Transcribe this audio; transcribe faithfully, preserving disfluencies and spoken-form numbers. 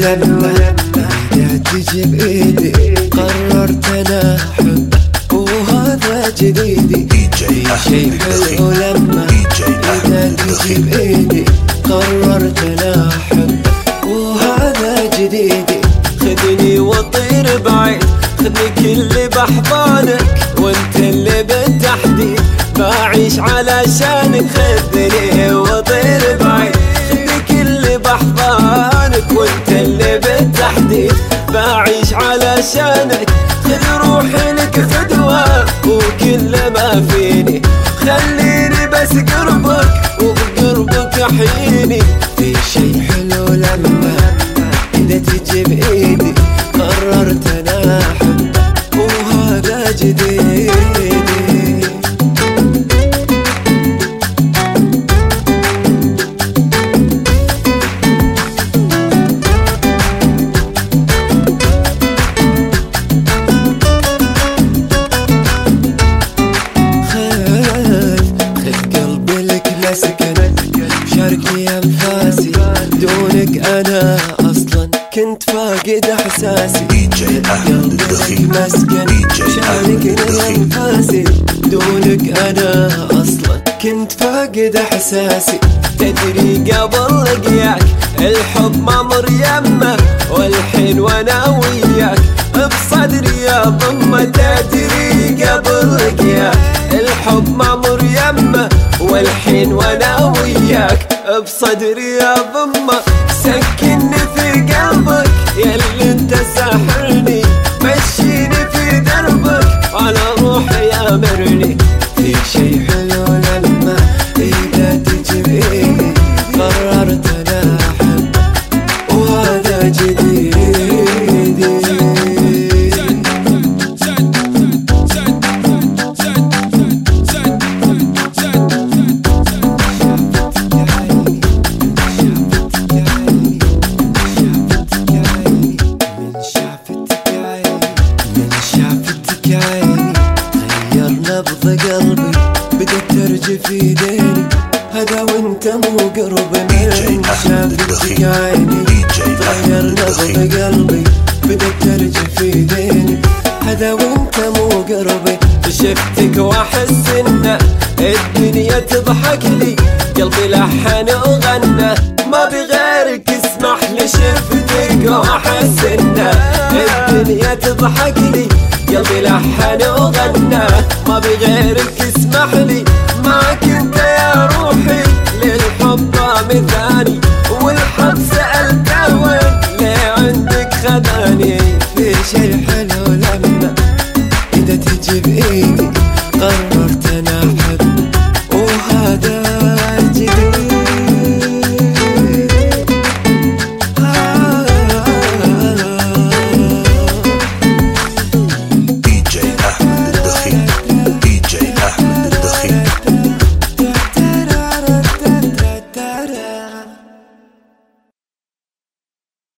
لما بدأت تجي بإيدي قررت أنا أحب وهذا جديدي. في شي حلو لما بدأت تجي بإيدي قررت أنا أحب وهذا جديدي. خذني وطير بعيد، خذني كل بحضانك وانت اللي بالتحديد بعيش علشانك. خذني وطير بعيد، خذني كل بحضانك وانت اللي بالتحديد بعيش علشانك. خذ روحي لك فدوة وكل ما فيني، خليني بس قربك وبقربك احييني. في شي حلو لما إذا تجي بإيدي قررت أنا أحب وهذا جديدي. شاركني أنفاسي دونك أنا أصلا كنت فاقد إحساسي. قلبك مسكن شاركني أنفاسي دونك أنا أصلا كنت فاقد إحساسي. تدري قبل لقياك الحب ما مر يمه، والحين وانا وياك بصدري يا ضمه. تدري قبل لقياك الحب ما مر يمه، والحين وانا وياك بصدري يا ضمه. سكنني في قلبك ياللي انت ساحرني، مشيني في دربك على روحي يامرني. في شي حلو لما إذا تجي بإيدي قررت أنا أحب وهذا جديدي. نبض قلبي بدأت ترجف في ايديني، هذا وانت مو قرب من شافتك عيني. تغير نبض قلبي بدأت ترجف في ايديني، هذا وانت مو قربي. شفتك واحس ان الدنيا تضحك لي، قلبي لحن وغنى ما بغيرك اسمح لي. شفتك واحس ان الدنيا تضحك لي، قلبي لحن وغنى ما بغيرك اسمح لي. معك انت يا روحي للحب مثاني، والحب سألته وين ليه عندك خذاني. في شي حلو لما إذا تجي بإيدي قررت أنا أحب